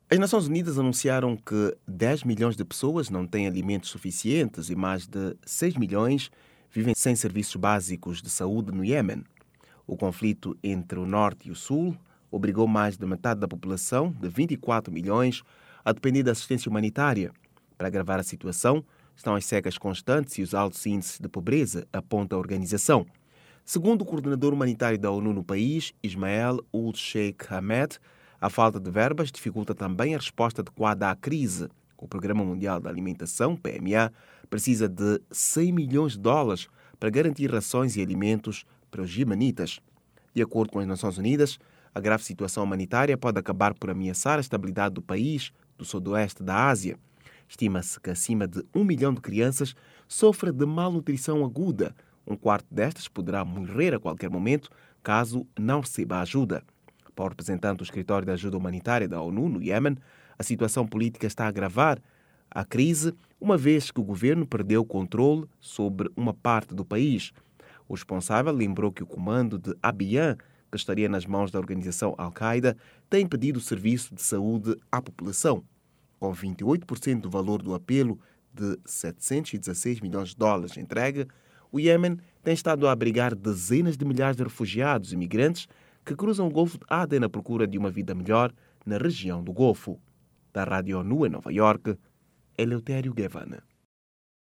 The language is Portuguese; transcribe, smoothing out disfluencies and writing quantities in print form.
As Nações Unidas anunciaram que 10 milhões de pessoas não têm alimentos suficientes e mais de 6 milhões vivem sem serviços básicos de saúde no Iêmen. O conflito entre o Norte e o Sul obrigou mais de metade da população, de 24 milhões, a depender da assistência humanitária. Para agravar a situação, estão as secas constantes e os altos índices de pobreza, aponta a organização. Segundo o coordenador humanitário da ONU no país, Ismael Ul-Sheikh Ahmed, a falta de verbas dificulta também a resposta adequada à crise. O Programa Mundial da Alimentação, PMA, precisa de 100 milhões de dólares para garantir rações e alimentos para os iemenitas. De acordo com as Nações Unidas, a grave situação humanitária pode acabar por ameaçar a estabilidade do país do sudoeste da Ásia. Estima-se que acima de 1 milhão de crianças sofrem de malnutrição aguda. Um quarto destas poderá morrer a qualquer momento caso não receba ajuda. Para o representante do Escritório de Ajuda Humanitária da ONU no Iêmen, a situação política está a agravar a crise, uma vez que o governo perdeu o controle sobre uma parte do país. O responsável lembrou que o comando de Abiyan, que estaria nas mãos da organização Al-Qaeda, tem impedido o serviço de saúde à população. Com 28% do valor do apelo de 716 milhões de dólares entregue, o Iêmen tem estado a abrigar dezenas de milhares de refugiados e imigrantes que cruzam o Golfo de Aden à procura de uma vida melhor na região do Golfo. Da Rádio ONU em Nova Iorque, Eleutério Guevara.